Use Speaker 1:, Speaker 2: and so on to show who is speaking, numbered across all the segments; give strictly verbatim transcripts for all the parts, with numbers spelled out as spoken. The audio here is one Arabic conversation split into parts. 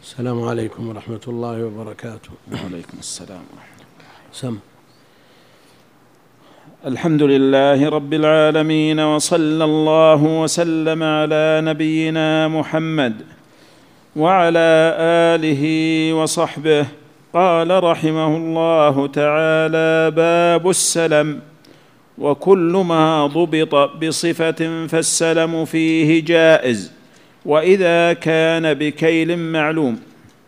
Speaker 1: السلام عليكم ورحمة الله وبركاته.
Speaker 2: وعليكم السلام ورحمة الله.
Speaker 1: سم.
Speaker 2: الحمد لله رب العالمين، وصلى الله وسلم على نبينا محمد وعلى آله وصحبه. قال رحمه الله تعالى: باب السلم. وكل ما ضبط بصفة فالسلم فيه جائز، وإذا كان بكيل معلوم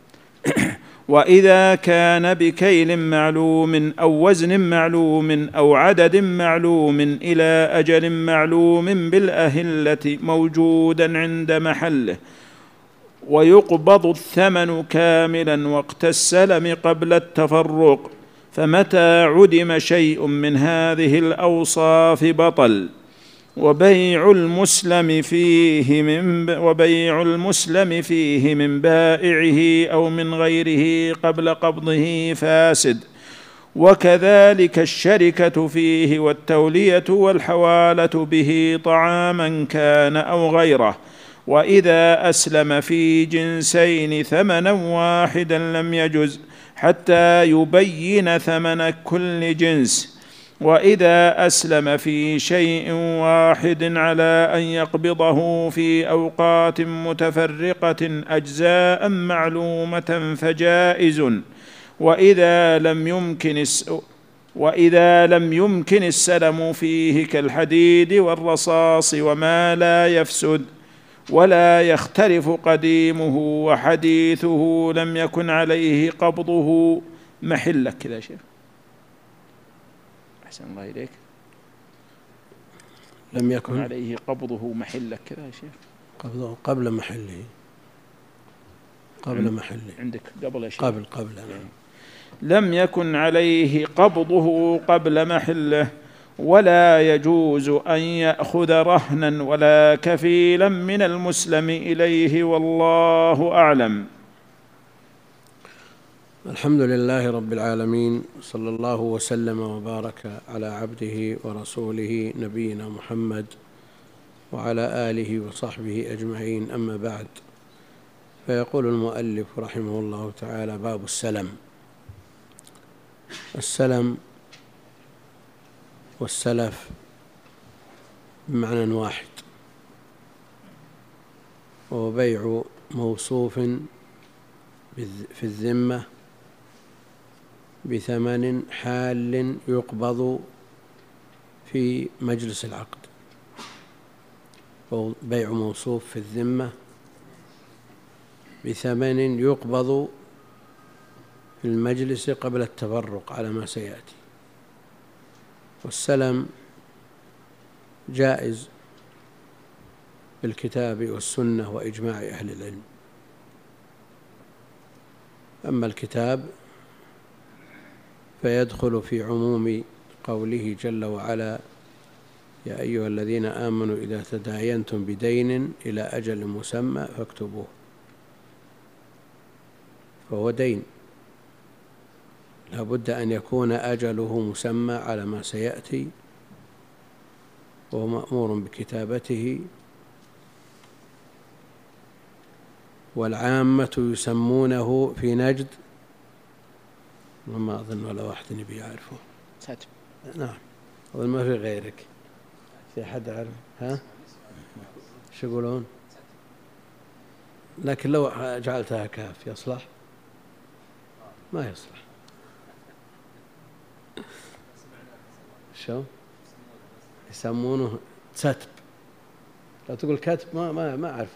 Speaker 2: وإذا كان بكيل معلوم أو وزن معلوم أو عدد معلوم إلى أجل معلوم بالأهلة موجودا عند محله، ويقبض الثمن كاملا وقت السلم قبل التفرق، فمتى عدم شيء من هذه الأوصاف بطل. وبيع المسلم فيه من وبيع المسلم فيه من بائعه أو من غيره قبل قبضه فاسد، وكذلك الشركة فيه والتولية والحوالة به طعاما كان أو غيره. وإذا أسلم في جنسين ثمنا واحدا لم يجز حتى يبين ثمن كل جنس. وإذا أسلم في شيء واحد على أن يقبضه في أوقات متفرقة أجزاء معلومة فجائز. وإذا لم يمكن وإذا لم يمكن السلم فيه كالحديد والرصاص وما لا يفسد ولا يختلف قديمه وحديثه لم يكن عليه قبضه محلك. كذا يا شيخ، أحسن الله إليك.
Speaker 1: لم يكن
Speaker 2: عليه قبضه محلك كذا يا شيخ.
Speaker 1: قبضه قبل محله. قبل محله
Speaker 2: عندك قبل يا شيخ.
Speaker 1: قبل قبل
Speaker 2: يعني. لم يكن عليه قبضه قبل محله، ولا يجوز أن يأخذ رهنا ولا كفيلا من المسلم إليه، والله أعلم.
Speaker 1: الحمد لله رب العالمين، صلى الله وسلم وبارك على عبده ورسوله نبينا محمد وعلى آله وصحبه أجمعين، أما بعد. فيقول المؤلف رحمه الله تعالى: باب السلم. السلم والسلف بمعنى واحد، وهو بيع موصوف في الذمة بثمن حال يقبض في مجلس العقد. بيع موصوف في الذمة بثمن يقبض في المجلس قبل التفرق على ما سيأتي. والسلم جائز بالكتاب والسنة وإجماع أهل العلم. أما الكتاب فيدخل في عموم قوله جل وعلا: يا أيها الذين آمنوا إذا تداينتم بدين إلى أجل مسمى فاكتبوه. فهو دين لا بد أن يكون أجله مسمى على ما سيأتي، وهو مأمور بكتابته. والعامة يسمونه في نجد، وما أظن ولا واحد يبي يعرفه.
Speaker 2: ساتب.
Speaker 1: نعم، أظن ما في غيرك. في أحد يعرف؟ ها؟ شو يقولون؟ لكن لو جعلتها كاف يصلح؟ ما يصلح. شو يسمونه؟ ستب. لو تقول كتب ما ما ما أعرفه،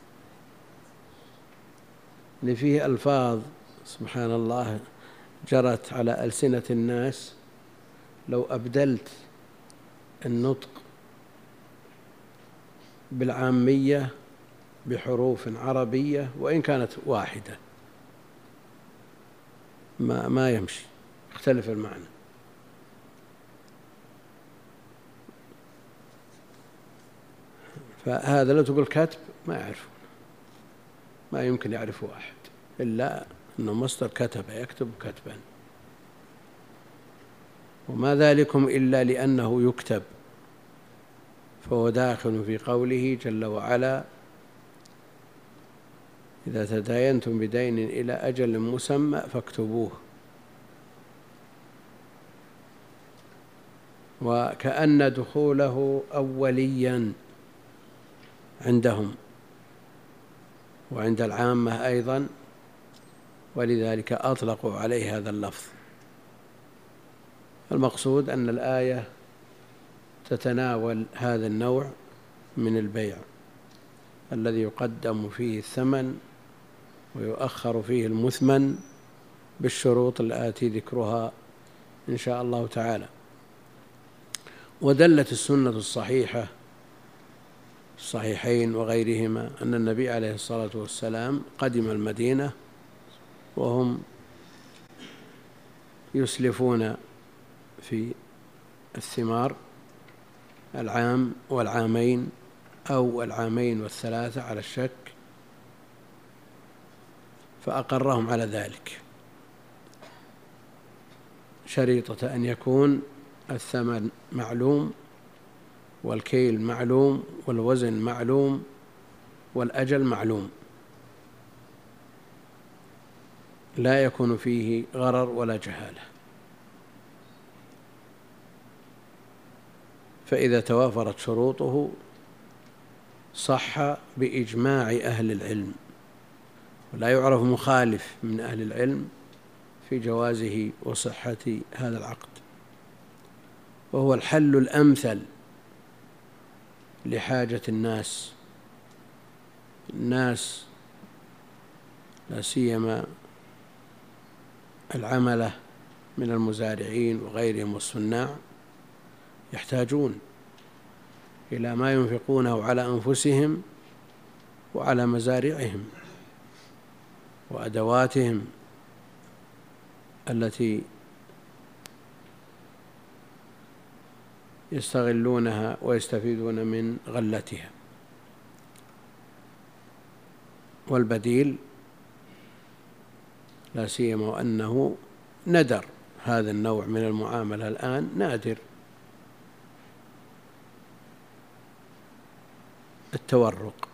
Speaker 1: اللي فيه ألفاظ سبحان الله جرت على ألسنة الناس. لو أبدلت النطق بالعامية بحروف عربية وإن كانت واحدة ما ما يمشي، يختلف المعنى. فهذا لو تقول كتب ما يعرفون، ما يمكن يعرفه أحد إلا أنه مصدر كتب، يكتب كتبا. وما ذلكم إلا لأنه يكتب، فهو داخل في قوله جل وعلا: إذا تداينتم بدين إلى أجل مسمى فاكتبوه. وكأن دخوله أوليا عندهم وعند العامة أيضا، ولذلك أطلقوا عليه هذا اللفظ. المقصود أن الآية تتناول هذا النوع من البيع الذي يقدم فيه الثمن ويؤخر فيه المثمن بالشروط التي ذكرها إن شاء الله تعالى. ودلت السنة الصحيحة الصحيحين وغيرهما أن النبي عليه الصلاة والسلام قدم المدينة وهم يسلفون في الثمار العام والعامين أو العامين والثلاثة على الشك، فأقرهم على ذلك شريطة أن يكون الثمن معلوم والكيل معلوم والوزن معلوم والأجل معلوم، لا يكون فيه غرر ولا جهالة. فإذا توافرت شروطه صح بإجماع أهل العلم، ولا يعرف مخالف من أهل العلم في جوازه وصحة هذا العقد، وهو الحل الأمثل لحاجة الناس الناس لا سيما العملة من المزارعين وغيرهم والصناع يحتاجون إلى ما ينفقونه على أنفسهم وعلى مزارعهم وأدواتهم التي يستغلونها ويستفيدون من غلتها. والبديل لا سيما وأنه ندر هذا النوع من المعاملة الآن نادر، التورق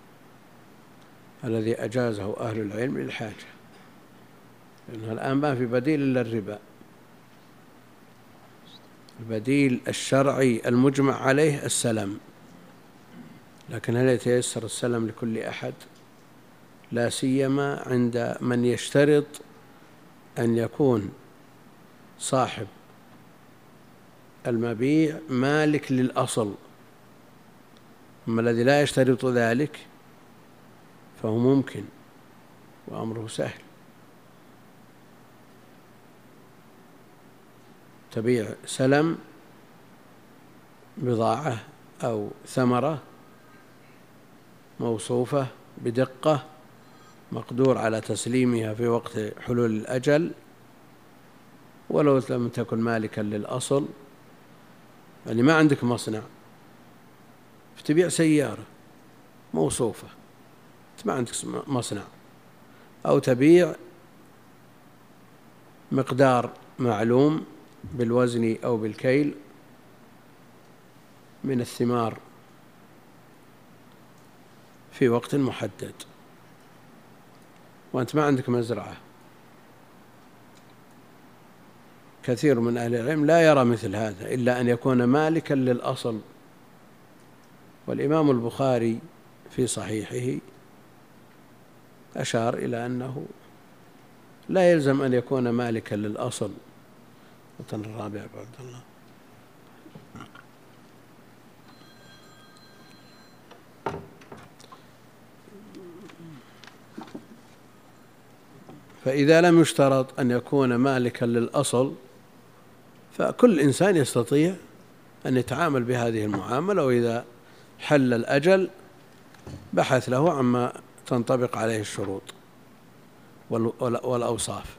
Speaker 1: الذي أجازه أهل العلم للحاجة، لأنه الآن ما في بديل إلا الربا. البديل الشرعي المجمع عليه السلم، لكن هل يتيسر السلم لكل أحد؟ لا سيما عند من يشترط أن يكون صاحب المبيع مالك للأصل. أما الذي لا يشترط ذلك فهو ممكن وأمره سهل. تبيع سلم بضاعة أو ثمرة موصوفة بدقة مقدور على تسليمها في وقت حلول الأجل، ولو لم تكن مالكا للأصل. يعني ما عندك مصنع فتبيع سيارة موصوفة، ما عندك مصنع، أو تبيع مقدار معلوم بالوزن أو بالكيل من الثمار في وقت محدد، وأنت ما عندك مزرعة. كثير من أهل العلم لا يرى مثل هذا إلا أن يكون مالكا للأصل. والإمام البخاري في صحيحه أشار إلى أنه لا يلزم أن يكون مالكا للأصل. وطن الرابع عبد الله. فإذا لم يشترط أن يكون مالكا للأصل فكل إنسان يستطيع أن يتعامل بهذه المعاملة، وإذا حل الأجل بحث له عما تنطبق عليه الشروط والأوصاف.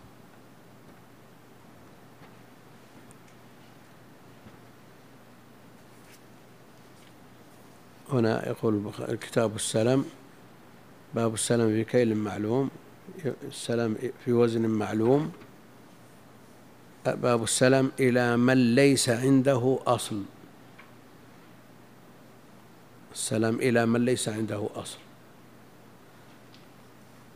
Speaker 1: هنا يقول كتاب السلم باب السلم في كيل معلوم، السلم في وزن معلوم، باب السلم إلى من ليس عنده أصل، السلم إلى من ليس عنده أصل.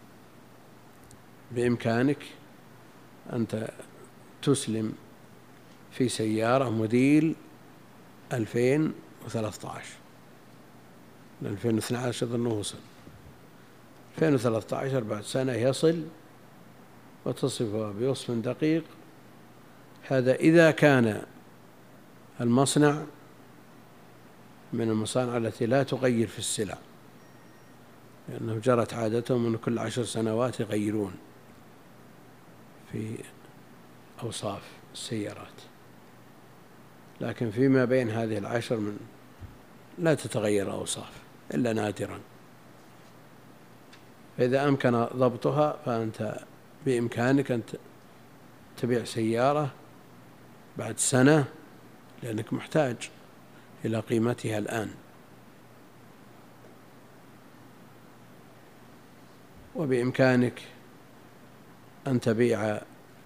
Speaker 1: بإمكانك أنت تسلم في سيارة موديل ألفين وثلاثة عشر، ألفين واثني عشر أظنه وصل، ألفين وثلاثة عشر بعد سنة يصل وتصفها بوصف دقيق. هذا إذا كان المصنع من المصانع التي لا تغير في السلع، لأنه جرت عادتهم أن كل عشر سنوات يغيرون في أوصاف السيارات، لكن فيما بين هذه العشر من لا تتغير أوصاف إلا نادرا. فإذا أمكن ضبطها فأنت بإمكانك أن تبيع سيارة بعد سنة، لأنك محتاج إلى قيمتها الآن، وبإمكانك أن تبيع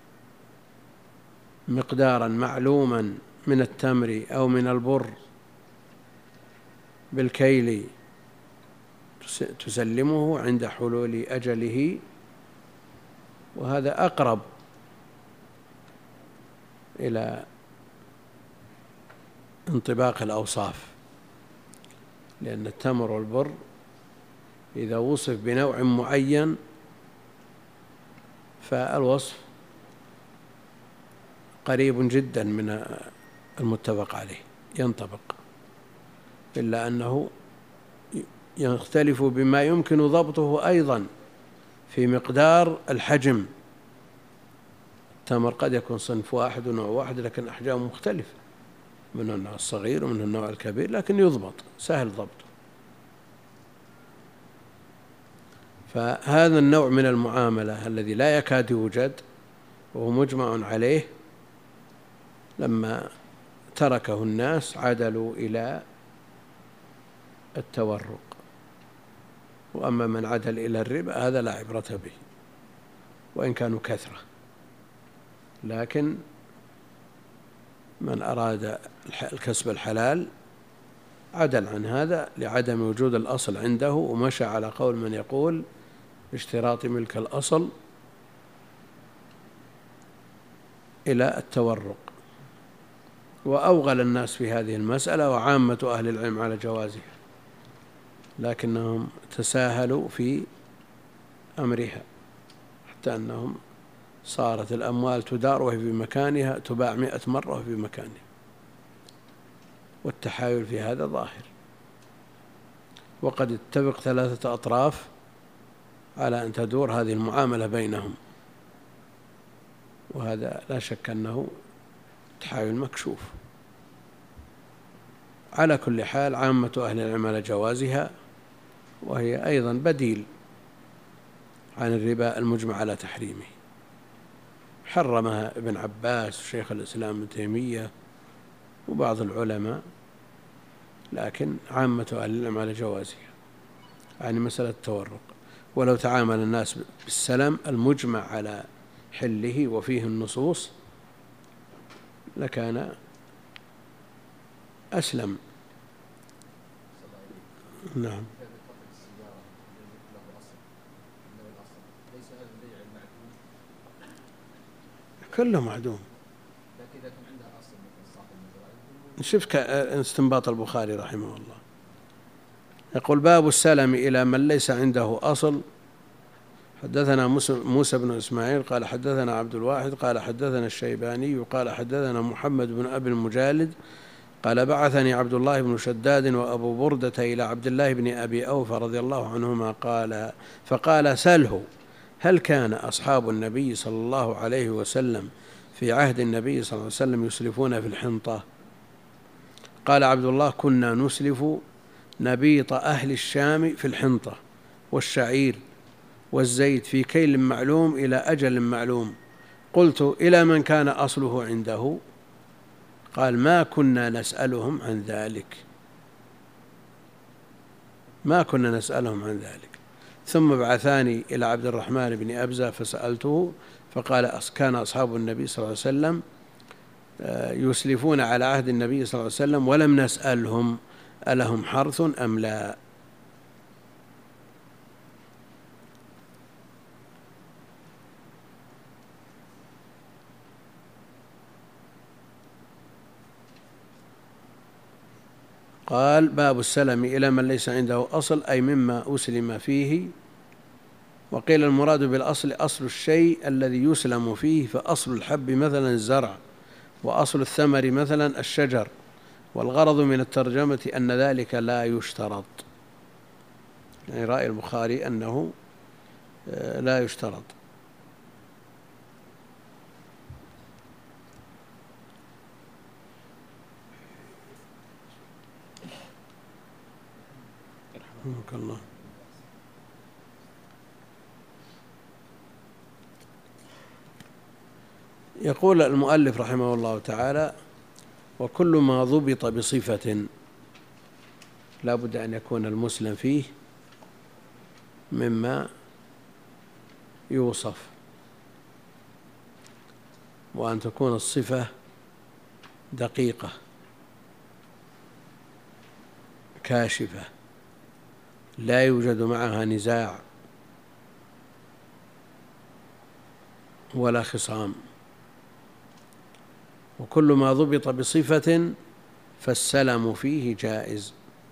Speaker 1: مقدارا معلوما من التمر أو من البر بالكيل تسلمه عند حلول أجله، وهذا أقرب إلى انطباق الأوصاف، لأن التمر والبر إذا وصف بنوع معين فالوصف قريب جدا من المتفق عليه ينطبق، إلا أنه يختلف بما يمكن ضبطه أيضا في مقدار الحجم. التمر قد يكون صنف واحد ونوع واحد لكن أحجام مختلفة، من النوع الصغير ومن النوع الكبير، لكن يضبط سهل ضبطه. فهذا النوع من المعاملة الذي لا يكاد يوجد وهو مجمع عليه، لما تركه الناس عدلوا إلى التورق، وأما من عدل إلى الربا هذا لا عبرة به وإن كانوا كثرة. لكن من أراد الكسب الحلال عدل عن هذا لعدم وجود الأصل عنده، ومشى على قول من يقول اشتراط ملك الأصل إلى التورق. وأوغل الناس في هذه المسألة وعامة أهل العلم على جوازها، لكنهم تساهلوا في أمرها حتى أنهم صارت الأموال تدار وهي في مكانها تباع مئة مرة وهي في مكانها، والتحايل في هذا ظاهر. وقد اتفق ثلاثة أطراف على أن تدور هذه المعاملة بينهم، وهذا لا شك أنه تحايل مكشوف. على كل حال عامة أهل العلم على جوازها، وهي أيضا بديل عن الربا المجمع على تحريمه. حرمها ابن عباس وشيخ الإسلام ابن تيمية وبعض العلماء، لكن عامة أهل العلم على جوازها، يعني مسألة التورق. ولو تعامل الناس بالسلم المجمع على حله وفيه النصوص لكان أسلم. نعم. كله معدوم. شوف استنباط البخاري رحمه الله، يقول باب السلم إلى من ليس عنده أصل. حدثنا موسى بن إسماعيل قال حدثنا عبد الواحد قال حدثنا الشيباني قال حدثنا محمد بن أبي المجالد قال بعثني عبد الله بن شداد وأبو بردة إلى عبد الله بن أبي أوفى رضي الله عنهما قال فقال سله هل كان أصحاب النبي صلى الله عليه وسلم في عهد النبي صلى الله عليه وسلم يسلفون في الحنطة؟ قال عبد الله كنا نسلف نبيط أهل الشام في الحنطة والشعير والزيت في كيل معلوم إلى أجل معلوم. قلت إلى من كان أصله عنده؟ قال ما كنا نسألهم عن ذلك، ما كنا نسألهم عن ذلك. ثم بعثاني إلى عبد الرحمن بن أبزة فسألته فقال كان أصحاب النبي صلى الله عليه وسلم يسلفون على عهد النبي صلى الله عليه وسلم ولم نسألهم ألهم حرث أم لا. قال باب السلم إلى من ليس عنده أصل، أي مما أسلم فيه. وقيل المراد بالأصل أصل الشيء الذي يسلم فيه، فأصل الحب مثلا الزرع، وأصل الثمر مثلا الشجر. والغرض من الترجمة أن ذلك لا يشترط، يعني رأي البخاري أنه لا يشترط. رحمك الله. يقول المؤلف رحمه الله تعالى: وكل ما ضبط بصفة لا بد أن يكون المسلم فيه مما يوصف، وأن تكون الصفة دقيقة كاشفة لا يوجد معها نزاع ولا خصام. وكل ما ضبط بصفة فالسلم فيه جائز،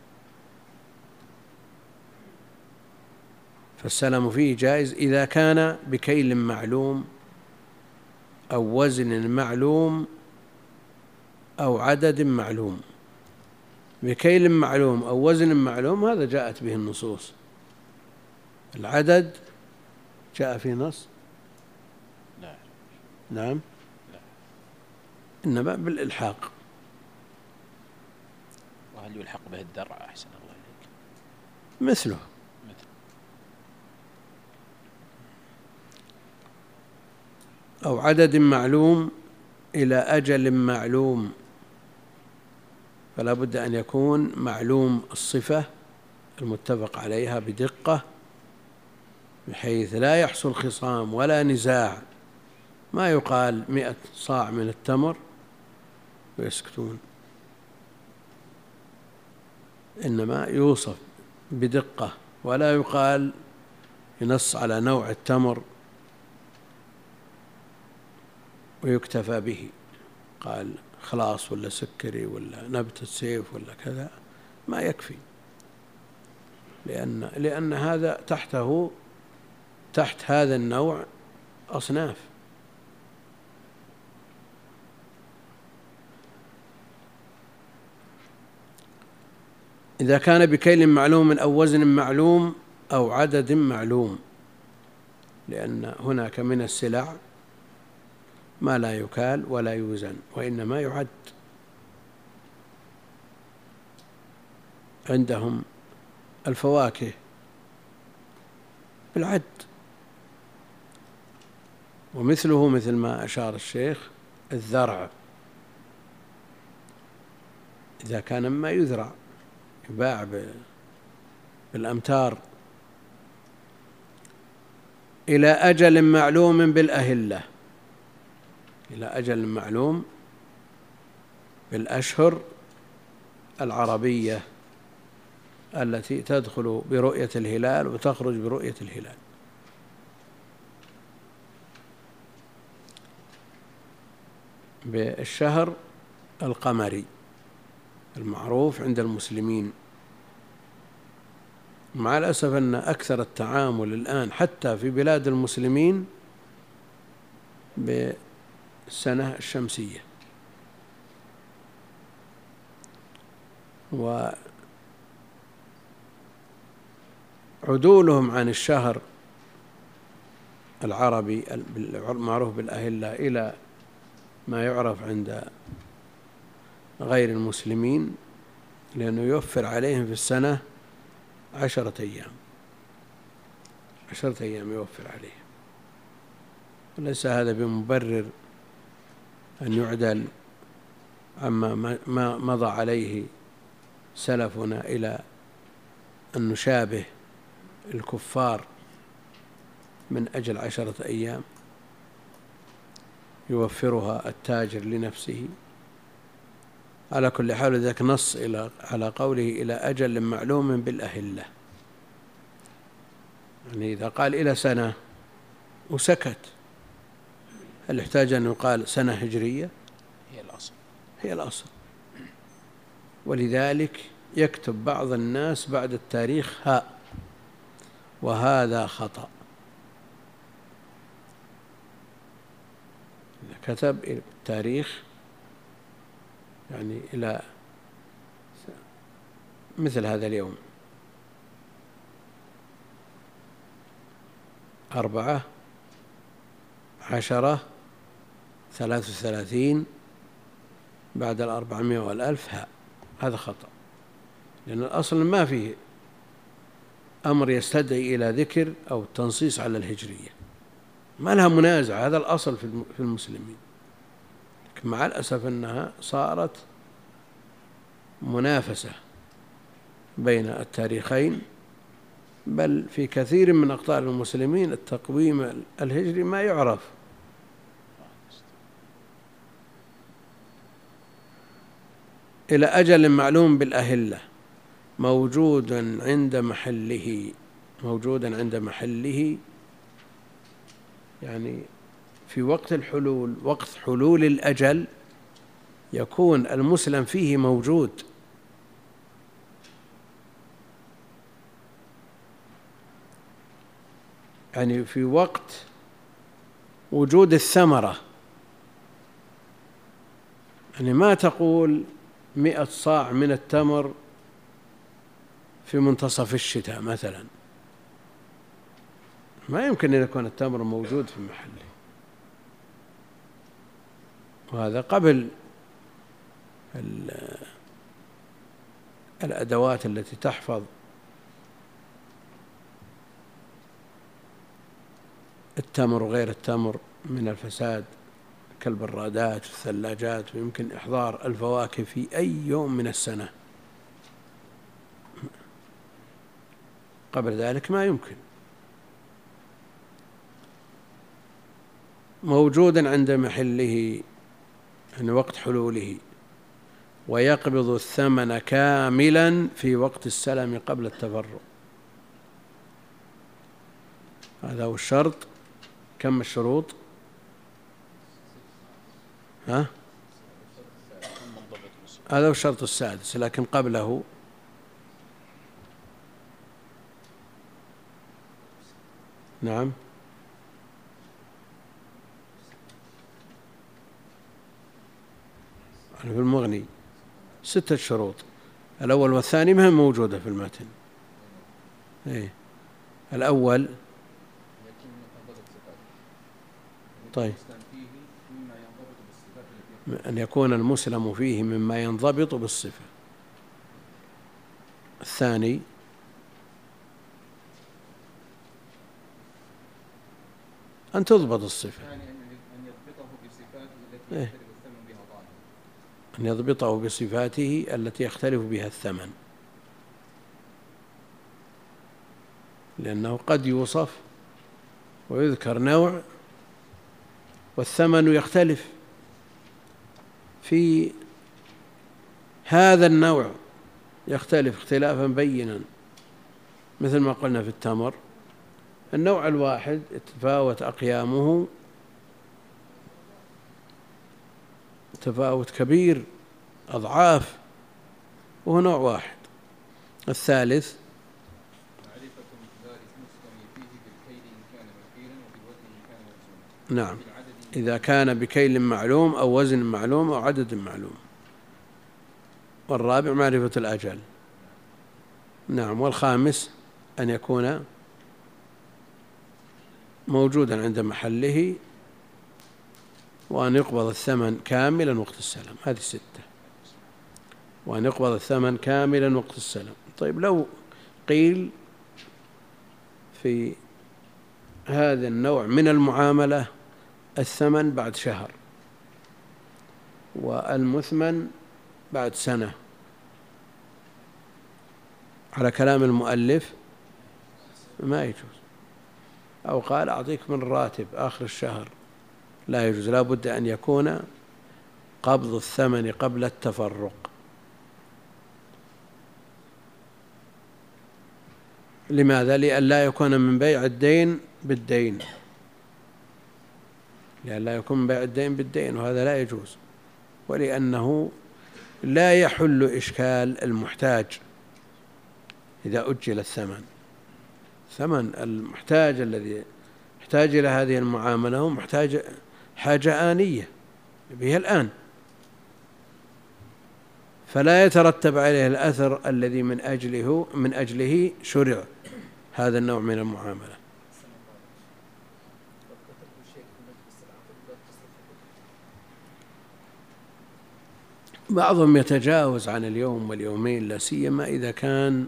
Speaker 1: فالسلم فيه جائز إذا كان بكيل معلوم أو وزن معلوم أو عدد معلوم. بكيل معلوم أو وزن معلوم هذا جاءت به النصوص. العدد جاء فيه نص؟
Speaker 2: لا.
Speaker 1: نعم.
Speaker 2: لا.
Speaker 1: إنما بالإلحاق.
Speaker 2: وهل يلحق به الدرع أحسن الله إليك؟
Speaker 1: مثله.
Speaker 2: مثل.
Speaker 1: أو عدد معلوم إلى أجل معلوم، فلا بد أن يكون معلوم الصفة المتفق عليها بدقة، بحيث لا يحصل خصام ولا نزاع. ما يقال مئة صاع من التمر ويسكتون، إنما يوصف بدقة، ولا يقال ينص على نوع التمر ويكتفى به، قال خلاص ولا سكري ولا نبتة سيف ولا كذا، ما يكفي، لأن لأن هذا تحته تحت هذا النوع أصناف. إذا كان بكيل معلوم أو وزن معلوم أو عدد معلوم، لأن هناك من السلع ما لا يكال ولا يوزن وإنما يعد. عندهم الفواكه بالعد، ومثله مثل ما أشار الشيخ الذرع، إذا كان مما يذرع يباع بالأمتار. إلى أجل معلوم بالأهلة، إلى أجل معلوم بالأشهر العربية التي تدخل برؤية الهلال وتخرج برؤية الهلال. بالشهر القمري المعروف عند المسلمين. مع الأسف أن أكثر التعامل الآن حتى في بلاد المسلمين بالسنة الشمسية، وعدولهم عن الشهر العربي المعروف بالأهلة إلى ما يعرف عند غير المسلمين، لأنه يوفر عليهم في السنة عشرة أيام عشرة أيام يوفر عليهم. وليس هذا بمبرر أن يعدل عما ما مضى عليه سلفنا إلى أن نشابه الكفار من أجل عشرة أيام يوفرها التاجر لنفسه. على كل حال ذاك نص إلى على قوله إلى أجل معلوم بالأهلة، يعني إذا قال إلى سنة وسكت هل يحتاج أن يقال سنة هجرية؟
Speaker 2: هي الأصل.
Speaker 1: هي الأصل. ولذلك يكتب بعض الناس بعد التاريخ هاء، وهذا خطأ. إذا كتب التاريخ يعني إلى مثل هذا اليوم أربعة عشرة ثلاث وثلاثين بعد الأربعمائة والألف هاء، هذا خطأ، لأن الأصل ما فيه أمر يستدعي إلى ذكر أو تنصيص على الهجرية، ما لها منازع، هذا الأصل في المسلمين. لكن مع الأسف أنها صارت منافسة بين التاريخين، بل في كثير من أقطار المسلمين التقويم الهجري ما يعرف. إلى أجل معلوم بالأهلة، موجودا عند محله، موجودا عند محله يعني في وقت الحلول، وقت حلول الأجل يكون المسلم فيه موجود. يعني في وقت وجود الثمرة، يعني ما تقول مئة صاع من التمر في منتصف الشتاء مثلا، ما يمكن أن يكون التمر موجود في محله، وهذا قبل الأدوات التي تحفظ التمر وغير التمر من الفساد كالبرادات والثلاجات، ويمكن إحضار الفواكه في أي يوم من السنة، قبل ذلك ما يمكن. موجودا عند محله يعني وقت حلوله، ويقبض الثمن كاملا في وقت السلم قبل التفرق، هذا هو الشرط. كم الشروط؟ ها؟ هذا هو الشرط السادس، لكن قبله نعم في المغني ستة شروط، الأول والثاني ما هي موجودة في المتن. إيه الأول طيب أن يكون المسلم فيه مما ينضبط بالصفة. الثاني أن تضبط الصفة، إيه؟ أن يضبطه بصفاته التي يختلف بها الثمن، لأنه قد يوصف ويذكر نوع والثمن يختلف في هذا النوع، يختلف اختلافا بينا، مثل ما قلنا في التمر، النوع الواحد تفاوت أقيامه تفاوت كبير أضعاف، وهو نوع واحد. الثالث نعم إذا كان بكيل معلوم أو وزن معلوم أو عدد معلوم. والرابع معرفة الأجل. نعم. والخامس أن يكون موجودا عند محله، وأن يقبض الثمن كاملا وقت السلام. هذه ستة. وأن يقبض الثمن كاملا وقت السلام. طيب لو قيل في هذا النوع من المعاملة الثمن بعد شهر والمثمن بعد سنة، على كلام المؤلف ما يجوز. أو قال أعطيك من راتب آخر الشهر، لا يجوز، لا بد أن يكون قبض الثمن قبل التفرق. لماذا؟ لئلا يكون من بيع الدين بالدين، لئلا يكون من بيع الدين بالدين، وهذا لا يجوز. ولأنه لا يحل إشكال المحتاج إذا أجل الثمن. ثمن المحتاج الذي يحتاج إلى هذه المعاملة هو محتاج حاجة آنية به الآن، فلا يترتب عليه الأثر الذي من أجله من أجله شرع هذا النوع من المعاملة. بعضهم يتجاوز عن اليوم واليومين، لا سيما إذا كان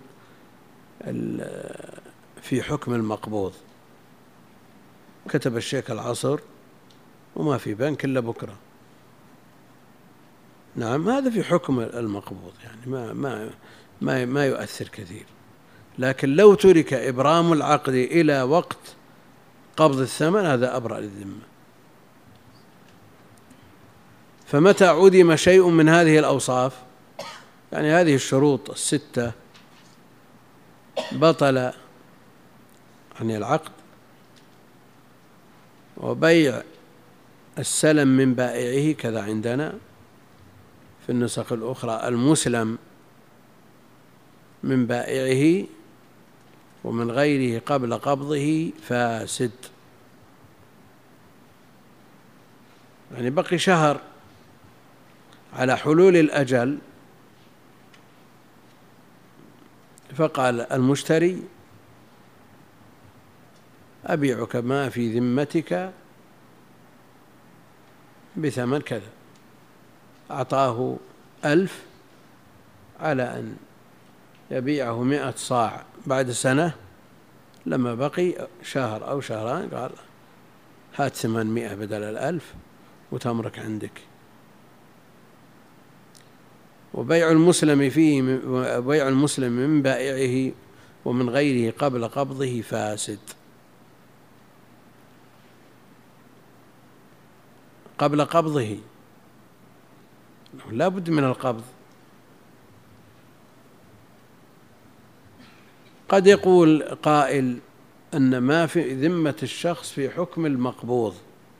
Speaker 1: في حكم المقبوض. كتب الشيخ العصر وما في بنك إلا بكرة، نعم هذا في حكم المقبوض، يعني ما ما ما ما يؤثر كثير. لكن لو ترك إبرام العقد إلى وقت قبض الثمن هذا أبرأ للذمة. فمتى عدم شيء من هذه الأوصاف، يعني هذه الشروط الستة، بطل يعني العقد. وبيع السلم من بائعه كذا عندنا في النسخ الأخرى، المسلم من بائعه ومن غيره قبل قبضه فاسد. يعني بقي شهر على حلول الأجل، فقال المشتري أبيعك ما في ذمتك بثمن كذا، أعطاه ألف على أن يبيعه مئة صاع بعد سنة. لما بقي شهر أو شهران قال هات ثمانمائة بدل الألف وتمرك عندك. وبيع المسلم فيه بيع المسلم من بائعه ومن غيره قبل قبضه فاسد. قبل قبضه لا بد من القبض. قد يقول قائل أن ما في ذمة الشخص في حكم المقبوض،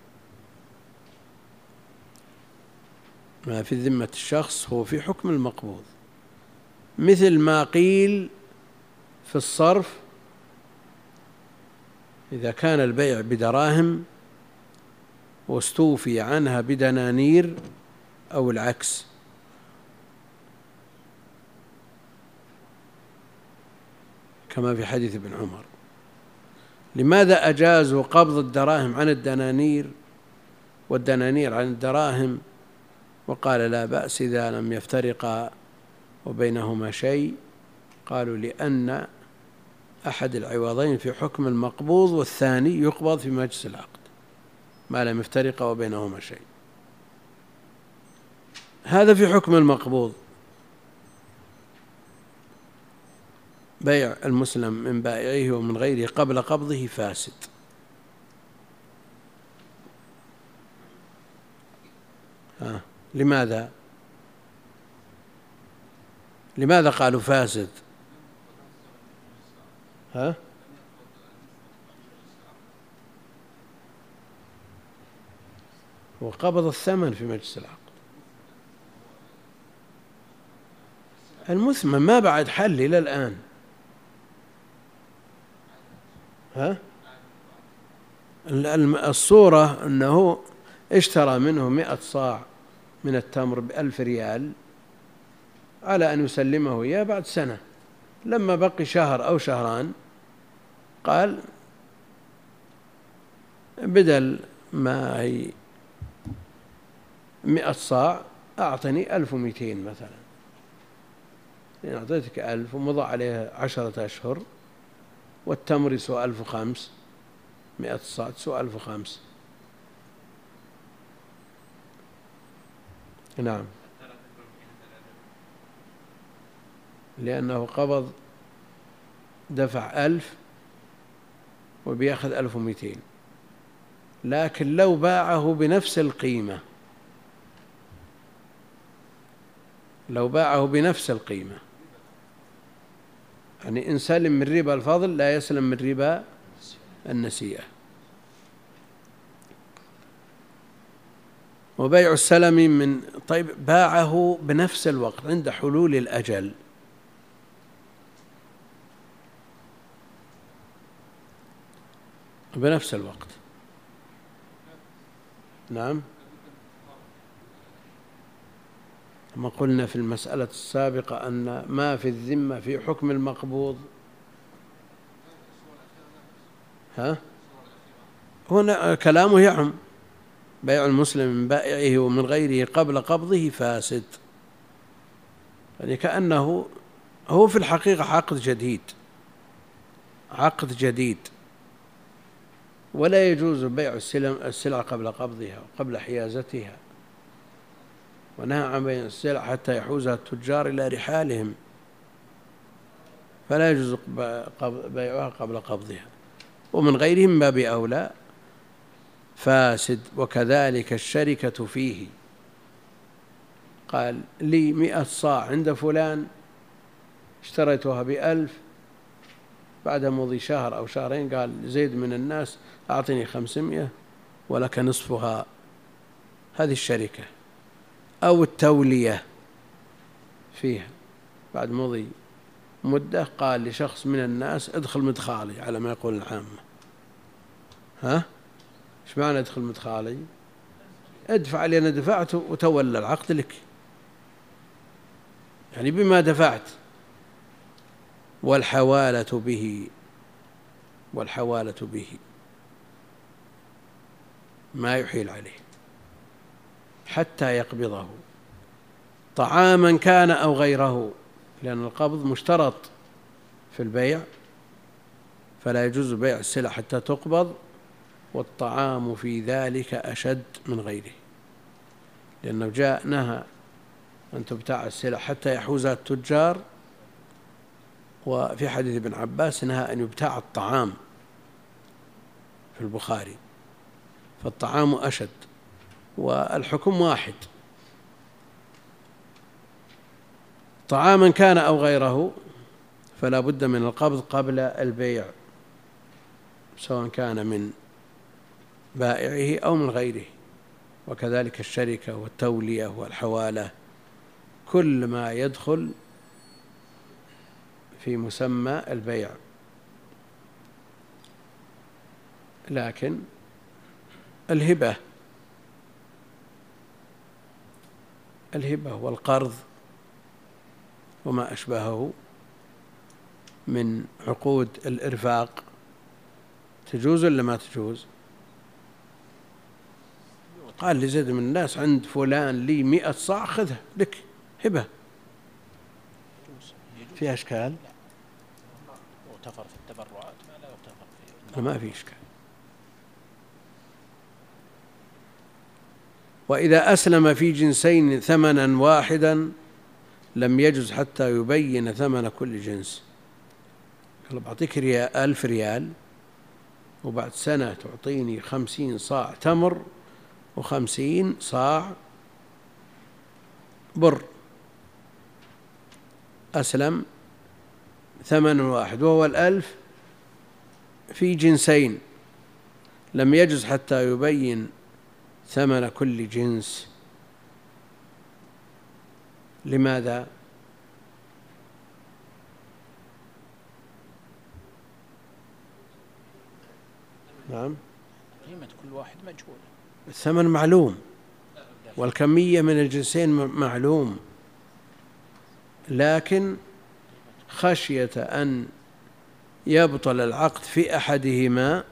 Speaker 1: ما في ذمة الشخص هو في حكم المقبوض، مثل ما قيل في الصرف إذا كان البيع بدراهم واستوفي عنها بدنانير أو العكس. كما في حديث ابن عمر. لماذا أجازوا قبض الدراهم عن الدنانير والدنانير عن الدراهم، وقال لا بأس إذا لم يفترقا وبينهما شيء؟ قالوا لأن أحد العوضين في حكم المقبوض والثاني يقبض في مجلس العقد ما لم يفترقا وبينهما شيء. هذا في حكم المقبوض. بيع المسلم من بائعه ومن غيره قبل قبضه فاسد. ها لماذا لماذا قالوا فاسد؟ ها وقبض الثمن في مجلس العقد. المثمن ما بعد حل إلى الآن. ها الصورة أنه اشترى منه مئة صاع من التمر بألف ريال على أن يسلمه إياه بعد سنة. لما بقي شهر أو شهران قال بدل ما هي مئة صاع أعطني ألف ومئتين مثلا، يعني أعطيتك ألف ومضى عليه عشرة أشهر والتمر يسوى ألف وخمس، مئة صاع تسوى ألف وخمس. نعم لأنه قبض دفع ألف وبيأخذ ألف ومئتين. لكن لو باعه بنفس القيمة لو باعه بنفس القيمة يعني إن سلم من ربا الفضل لا يسلم من ربا النسيئة. وبيع السلم من طيب باعه بنفس الوقت عند حلول الأجل، بنفس الوقت. نعم، ما قلنا في المسألة السابقة أن ما في الذمة في حكم المقبوض. ها؟ هنا كلامه يعم بيع المسلم من بائعه ومن غيره قبل قبضه فاسد، يعني كأنه هو في الحقيقة عقد جديد، عقد جديد، ولا يجوز بيع السلع قبل قبضها وقبل حيازتها، ونهى عن بيع السلع حتى يحوزها التجار إلى رحالهم، فلا يجوز بيعها قبل قبضها، ومن غيرهم ما باب أولى فاسد. وكذلك الشركة فيه، قال لي مئة صاع عند فلان اشتريتها بألف، بعد مضي شهر أو شهرين قال زيد من الناس أعطني خمسمائة ولك نصفها، هذه الشركة. أو التولية فيها، بعد مضي مدة قال لشخص من الناس ادخل مدخالي على ما يقول العامة. ها؟ ايش معنى ادخل مدخالي؟ ادفع اللي أنا دفعته وتولى العقد لك، يعني بما دفعت. والحوالة به، والحوالة به ما يحيل عليه حتى يقبضه، طعاما كان أو غيره، لأن القبض مشترط في البيع، فلا يجوز بيع السلع حتى تقبض، والطعام في ذلك أشد من غيره، لأنه جاء نهى أن تبتاع السلع حتى يحوزها التجار، وفي حديث ابن عباس نهى أن يبتاع الطعام في البخاري، فالطعام أشد، والحكم واحد. طعاما كان أو غيره فلا بد من القبض قبل البيع، سواء كان من بائعه أو من غيره. وكذلك الشركة والتولية والحوالة، كل ما يدخل في مسمى البيع. لكن الهبة الهبة والقرض وما أشبهه من عقود الإرفاق تجوز ولا ما تجوز؟ قال لزيد من الناس عند فلان لي مئة صاع خذها لك هبة، فيها إشكال؟
Speaker 2: يغتفر في التبرعات ما لا يغتفر في،
Speaker 1: ما في إشكال. وإذا أسلم في جنسين ثمنا واحدا لم يجز حتى يبين ثمن كل جنس. قال بعطيك ريال ألف ريال وبعد سنة تعطيني خمسين صاع تمر وخمسين صاع بر، أسلم ثمن واحد وهو الألف في جنسين، لم يجز حتى يبين ثمن كل جنس. لماذا؟ نعم،
Speaker 2: قيمة كل واحد مجهولة،
Speaker 1: الثمن معلوم والكمية من الجنسين معلوم، لكن خشية أن يبطل العقد في أحدهما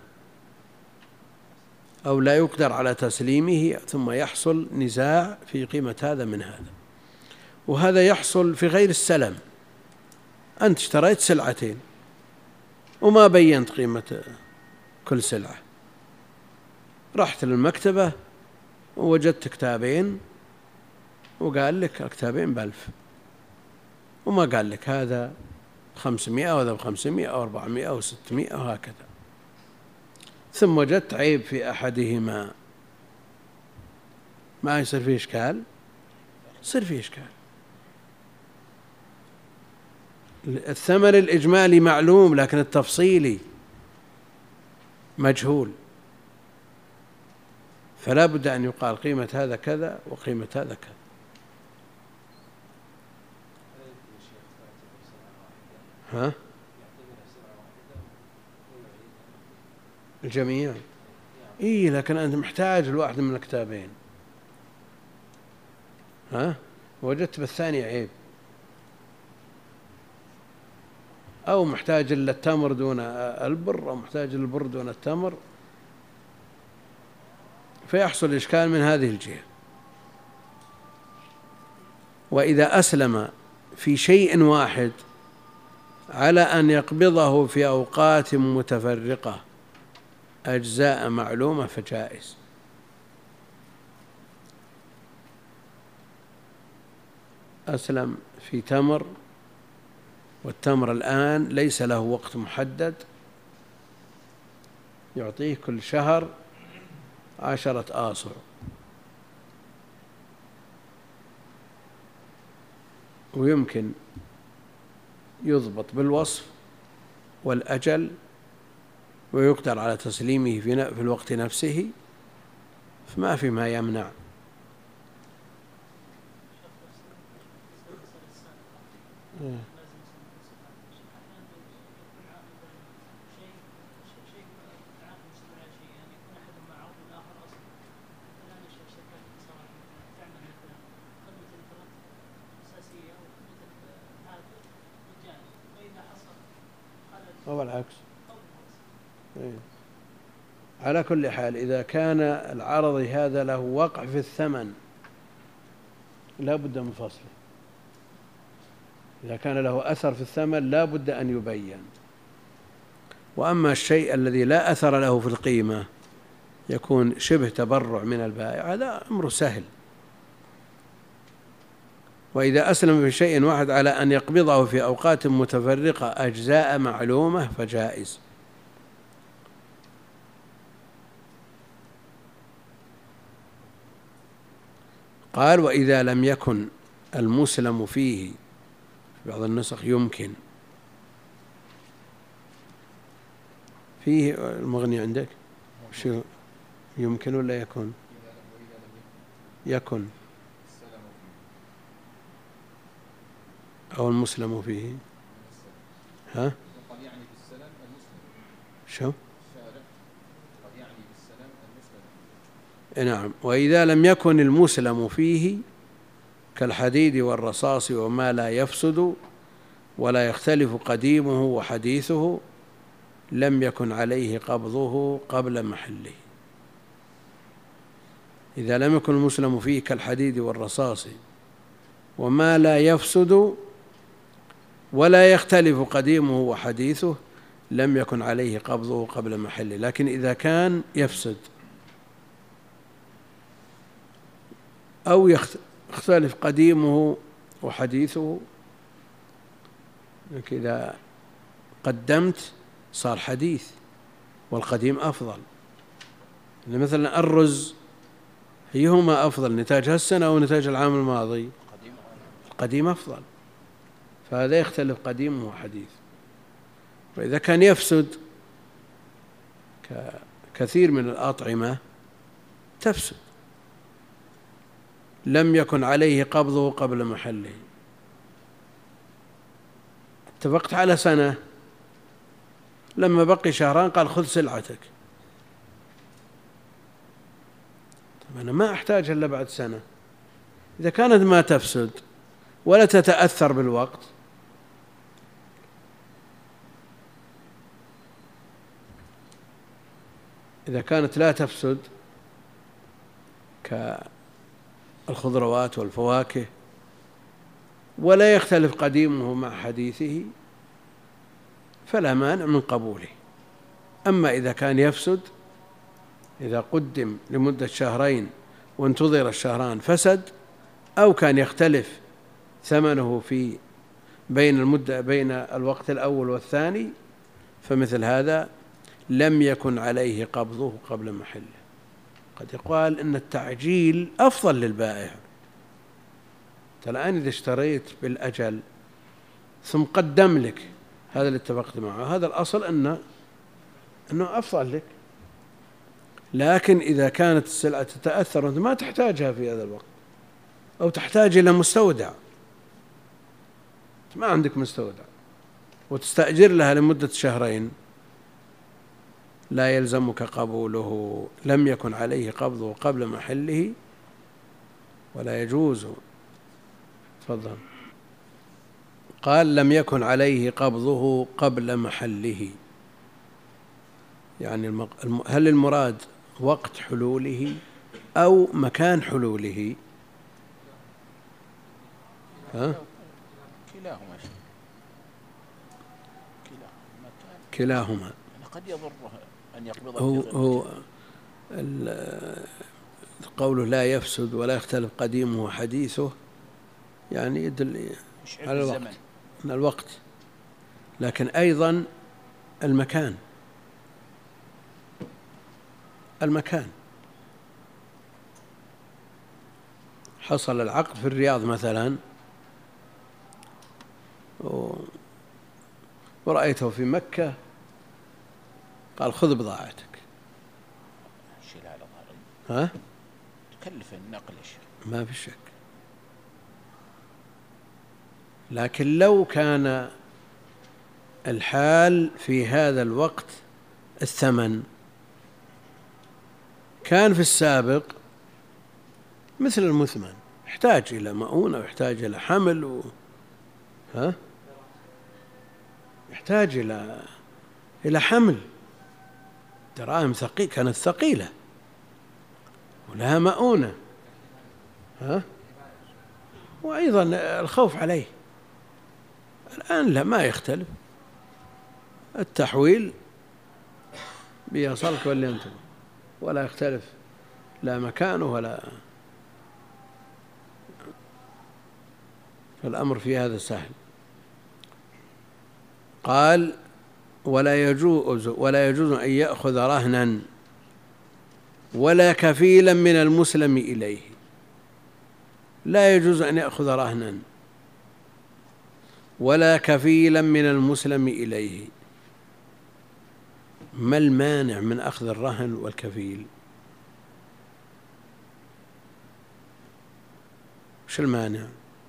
Speaker 1: أو لا يقدر على تسليمه ثم يحصل نزاع في قيمة هذا من هذا. وهذا يحصل في غير السلم، أنت اشتريت سلعتين وما بينت قيمة كل سلعة، رحت للمكتبة ووجدت كتابين وقال لك الكتابين بألف، وما قال لك هذا خمسمائة وهذا بخمسمائة أو أربعمائة أو ستمائة وهكذا، ثم وجدت عيب في أحدهما، ما يصير فيه إشكال؟ يصير فيه إشكال. الثمن الإجمالي معلوم لكن التفصيلي مجهول، فلا بد أن يقال قيمة هذا كذا وقيمة هذا كذا. ها؟ الجميع إيه، لكن أنت محتاج الواحد من الكتابين، ها؟ وجدت بالثاني عيب، أو محتاج إلا التمر دون البر، أو محتاج البر دون التمر، فيحصل إشكال من هذه الجهة. وإذا أسلم في شيء واحد على أن يقبضه في أوقات متفرقة أجزاء معلومة فجائز. أسلم في تمر، والتمر الآن ليس له وقت محدد، يعطيه كل شهر عشرة آصع، ويمكن يضبط بالوصف والأجل ويقدر على تسليمه في الوقت نفسه، فما في ما يمنع. أو العكس. على كل حال، إذا كان العرض هذا له وقع في الثمن لا بد من فصله، إذا كان له أثر في الثمن لا بد أن يبين. وأما الشيء الذي لا أثر له في القيمة يكون شبه تبرع من البائع، هذا أمر سهل. وإذا أسلم في شيء واحد على أن يقبضه في أوقات متفرقة أجزاء معلومة فجائز. قال: وإذا لم يكن المسلم فيه، في بعض النسخ يمكن فيه المغني عندك شو يمكن ولا يكون؟ يكن أو المسلم فيه، ها؟ شو؟ نعم. وإذا لم يكن المسلم فيه كالحديد والرصاص وما لا يفسد ولا يختلف قديمه وحديثه لم يكن عليه قبضه قبل محله. إذا لم يكن المسلم فيه كالحديد والرصاص وما لا يفسد ولا يختلف قديمه وحديثه لم يكن عليه قبضه قبل محله. لكن إذا كان يفسد أو يختلف قديمه وحديثه، إذا قدمت صار حديث والقديم أفضل. مثلا الرز أيهما أفضل، نتاج هالسنة أو نتاج العام الماضي؟ القديم أفضل، فهذا يختلف قديمه وحديث. وإذا كان يفسد كثير من الأطعمة تفسد لم يكن عليه قبضه قبل محله. اتفقت على سنة، لما بقي شهران قال خذ سلعتك، طب أنا ما أحتاج إلا بعد سنة. إذا كانت ما تفسد ولا تتأثر بالوقت إذا كانت لا تفسد كالخضروات والفواكه ولا يختلف قديمه مع حديثه فلا مانع من قبوله. أما إذا كان يفسد، إذا قدم لمدة شهرين وانتظر الشهران فسد، أو كان يختلف ثمنه في بين المدة بين الوقت الأول والثاني، فمثل هذا لم يكن عليه قبضه قبل محله. قد يقال إن التعجيل أفضل للبائع. الآن إذا اشتريت بالأجل ثم قدم لك هذا اللي اتفقت معه، هذا الأصل أنه أنه أفضل لك. لكن إذا كانت السلعة تتأثر وأنت ما تحتاجها في هذا الوقت، أو تحتاج إلى مستودع، ما عندك مستودع وتستأجر لها لمدة شهرين، لا يلزمك قبوله، لم يكن عليه قبضه قبل محله ولا يجوز. تفضل. قال لم يكن عليه قبضه قبل محله، يعني هل المراد وقت حلوله أو مكان حلوله؟ ها؟
Speaker 2: كلاهما
Speaker 1: كلاهما.
Speaker 2: قد يضره أن يقبضه.
Speaker 1: هو, هو قوله لا يفسد ولا يختلف قديمه وحديثه يعني يدل على الوقت، الوقت، لكن أيضا المكان، المكان. حصل العقد في الرياض مثلا ورأيته في مكة، قال خذ بضاعتك.
Speaker 2: شيل على ظهري.
Speaker 1: ها؟
Speaker 2: تكلف النقل يا شيخ.
Speaker 1: ما في شك. لكن لو كان الحال في هذا الوقت الثمن كان في السابق مثل المثمن، يحتاج إلى مؤونة ويحتاج إلى حمل و... ها؟ يحتاج إلى إلى حمل، دراهم ثقيلة، كانت ثقيلة ولها مؤونة، ها؟ وأيضا الخوف عليه. الآن لا، ما يختلف، التحويل بيصلك واللي أنتم، ولا يختلف لا مكانه ولا، فالأمر في هذا سهل. قال ولا يجوز ولا يجوز أن يأخذ رهنا ولا كفيلا من المسلم إليه، لا يجوز أن يأخذ رهنا ولا كفيلا من المسلم إليه. ما المانع من أخذ الرهن والكفيل؟ وش المانع؟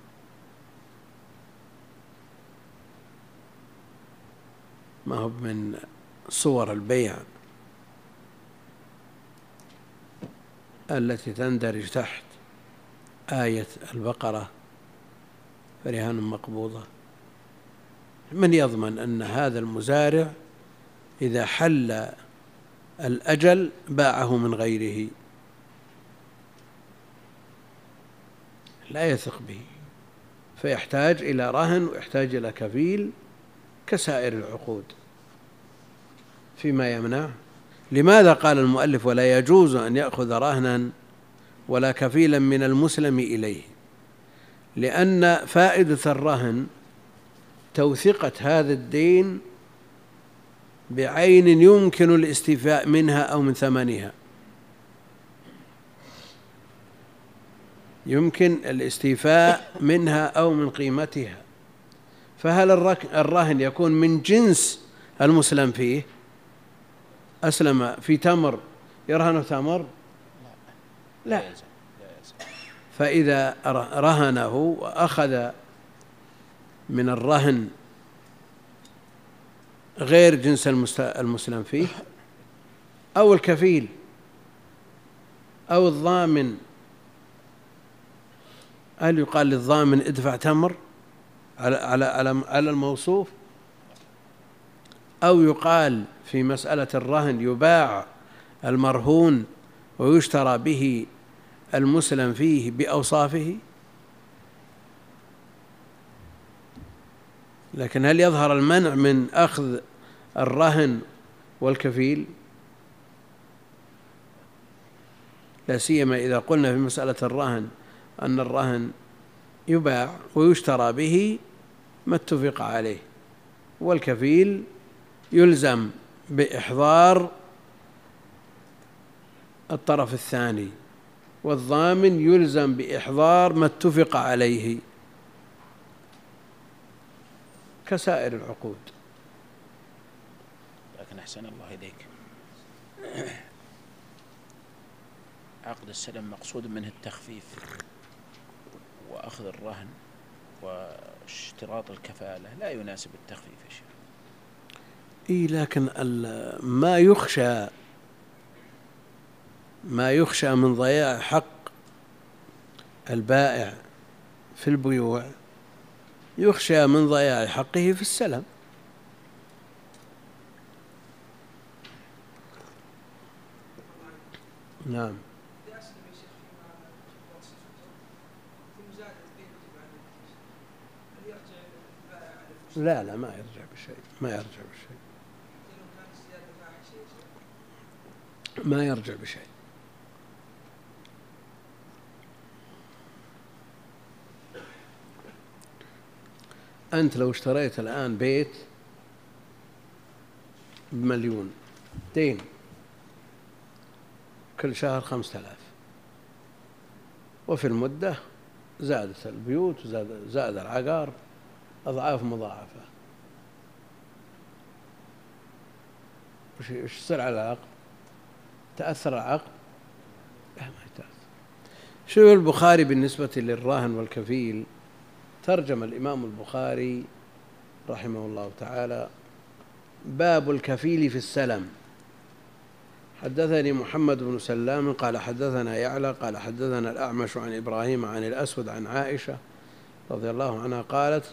Speaker 1: ما هو من صور البيع التي تندرج تحت آية البقرة فرهان مقبوضة؟ من يضمن أن هذا المزارع إذا حل الأجل باعه من غيره؟ لا يثق به، فيحتاج إلى رهن ويحتاج إلى كفيل كسائر العقود. فيما يمنع، لماذا قال المؤلف ولا يجوز أن يأخذ رهنا ولا كفيلا من المسلم إليه؟ لأن فائدة الرهن توثيقة هذا الدين بعين يمكن الاستيفاء منها أو من ثمنها، يمكن الاستيفاء منها أو من قيمتها. فهل الرهن يكون من جنس المسلم فيه؟ أسلم في تمر يرهن تمر؟ لا. فإذا رهنه وأخذ من الرهن غير جنس المسلم فيه أو الكفيل أو الضامن، هل يقال للضامن ادفع تمر على على على على الموصوف؟ أو يقال في مسألة الرهن يباع المرهون ويشترى به المسلم فيه بأوصافه؟ لكن هل يظهر المنع من أخذ الرهن والكفيل؟ لا سيما إذا قلنا في مسألة الرهن أن الرهن يباع ويشترى به ما اتفق عليه، والكفيل يلزم بإحضار الطرف الثاني، والضامن يلزم بإحضار ما اتفق عليه كسائر العقود.
Speaker 2: لكن أحسن الله إليك، عقد السلم مقصود منه التخفيف وأخذ الرهن واشتراط الكفالة لا يناسب التخفيف يا شيخ.
Speaker 1: إيه لكن ما يخشى ما يخشى من ضياع حق البائع في البيوع يخشى من ضياع حقه في السلم. نعم. لا لا ما يرجع بشيء ما يرجع بشيء ما يرجع بشيء. أنت لو اشتريت الآن بيت بمليون دين كل شهر خمسة آلاف، وفي المدة زادت البيوت وزاد زاد العقار أضعاف مضاعفة، وش يصير على العقد؟ تأثر العقد؟ لا ما يتأثر. شوف البخاري بالنسبة للراهن والكفيل، ترجم الإمام البخاري رحمه الله تعالى باب الكفيل في السلم. حدثني محمد بن سلام قال حدثنا يعلى قال حدثنا الأعمش عن إبراهيم عن الأسود عن عائشة رضي الله عنها قالت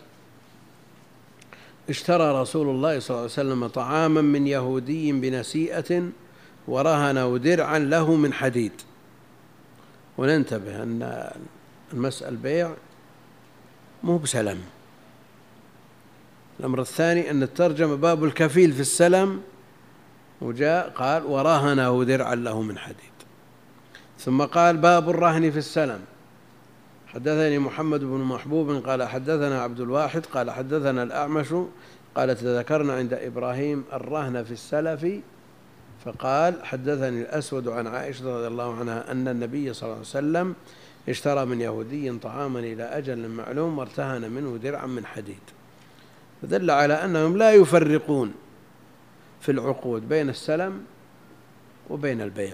Speaker 1: اشترى رسول الله صلى الله عليه وسلم طعاما من يهودي بنسيئة ورهنه درعا له من حديد. وننتبه أن المسألة بيع مو بسلم. الأمر الثاني أن الترجمة باب الكفيل في السلم، وجاء قال ورهنه درعا له من حديد، ثم قال باب الرهن في السلم. حدثني محمد بن محبوب قال حدثنا عبد الواحد قال حدثنا الأعمش قال تذكرنا عند إبراهيم الرهن في السلف، فقال حدثني الأسود عن عائشة رضي الله عنها أن النبي صلى الله عليه وسلم اشترى من يهودي طعاما إلى أجل معلوم وارتهن منه درعا من حديد، فدل على أنهم لا يفرقون في العقود بين السلم وبين البيع،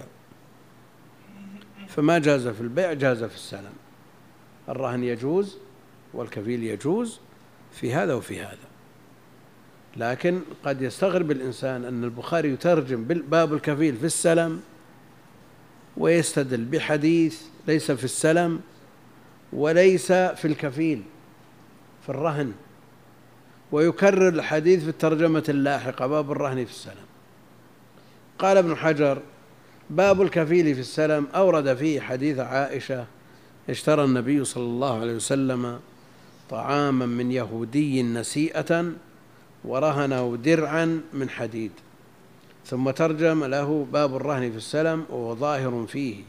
Speaker 1: فما جاز في البيع جاز في السلم. الرهن يجوز والكفيل يجوز في هذا وفي هذا. لكن قد يستغرب الإنسان أن البخاري يترجم باب الكفيل في السلم ويستدل بحديث ليس في السلم وليس في الكفيل في الرهن، ويكرر الحديث في الترجمة اللاحقة باب الرهن في السلم. قال ابن حجر باب الكفيل في السلم أورد فيه حديث عائشة اشترى النبي صلى الله عليه وسلم طعاما من يهودي نسيئة ورهنه درعا من حديد، ثم ترجم له باب الرهن في السلم وهو ظاهر فيه.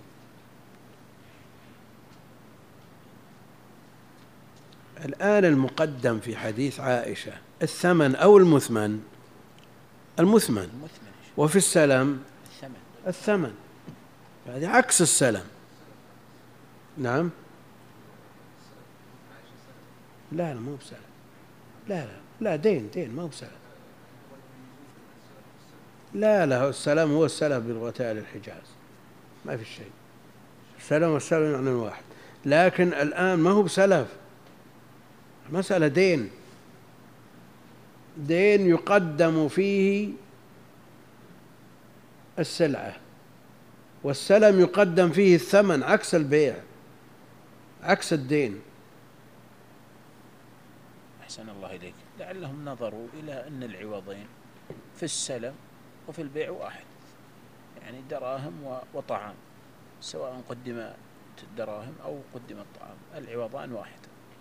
Speaker 1: الآن المقدم في حديث عائشة الثمن أو المثمن؟ المثمن، وفي السلم الثمن، هذا عكس السلم. نعم. لا لا مو بسلم، لا لا لا دين دين ما هو بسلم. لا لا السلام هو السلف بلغة أهل الحجاز، ما في شيء. السلام والسلم يعني واحد، لكن الآن ما هو بسلف، مسألة دين، دين يقدم فيه السلعة، والسلم يقدم فيه الثمن، عكس البيع عكس الدين.
Speaker 2: أحسن الله إليك. لعلهم نظروا إلى أن العوضين في السلم وفي البيع واحد، يعني دراهم وطعام، سواء قدمت الدراهم أو قدم الطعام العوضان واحد.